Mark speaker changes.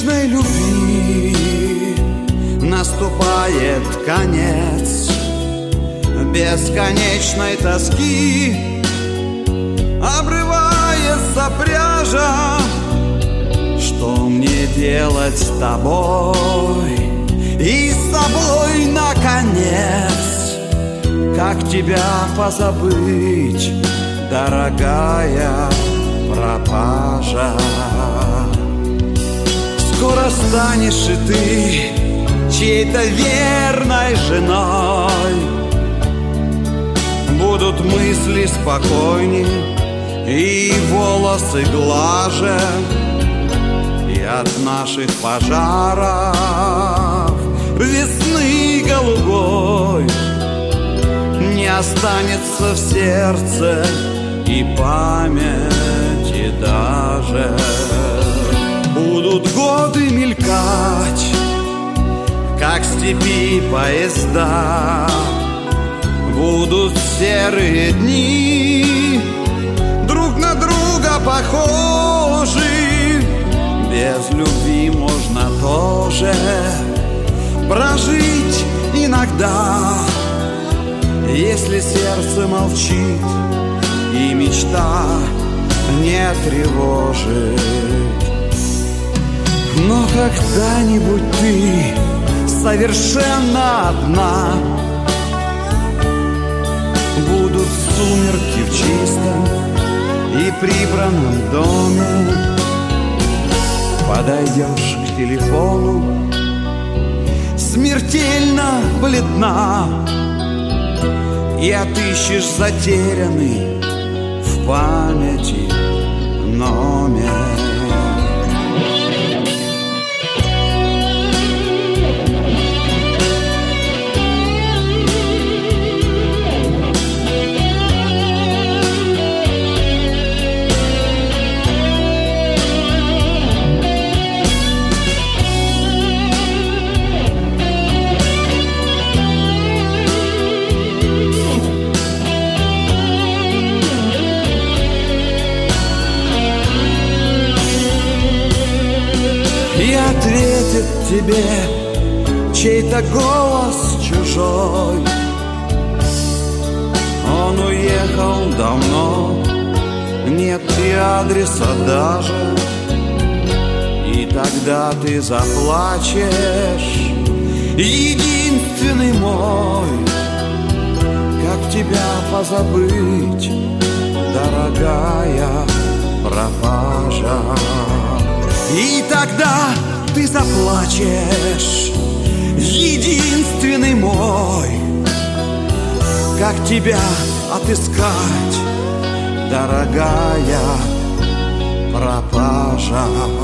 Speaker 1: нежной любви наступает конец бесконечной тоски. Обрывается пряжа, что мне делать с тобой и с собой, наконец? Как тебя позабыть, дорогая пропажа? Скоро станешь и ты чьей-то верной женой. Будут мысли спокойней и волосы глаже, и от наших пожаров весны голубой не останется в сердце и памяти даже. Будут годы мелькать, как степи поезда, будут серые дни, друг на друга похожи. Без любви можно тоже прожить иногда, если сердце молчит и мечта не тревожит. Но когда-нибудь ты совершенно одна, будут сумерки в чистом и прибранном доме. Подойдешь к телефону, смертельно бледна, и отыщешь затерянный в памяти номер. И ответит тебе чей-то голос чужой. Он уехал давно, нет и адреса даже. И тогда ты заплачешь, единственный мой. Как тебя позабыть, дорогая пропажа? И тогда ты заплачешь, единственный мой. Как тебя отыскать, дорогая пропажа?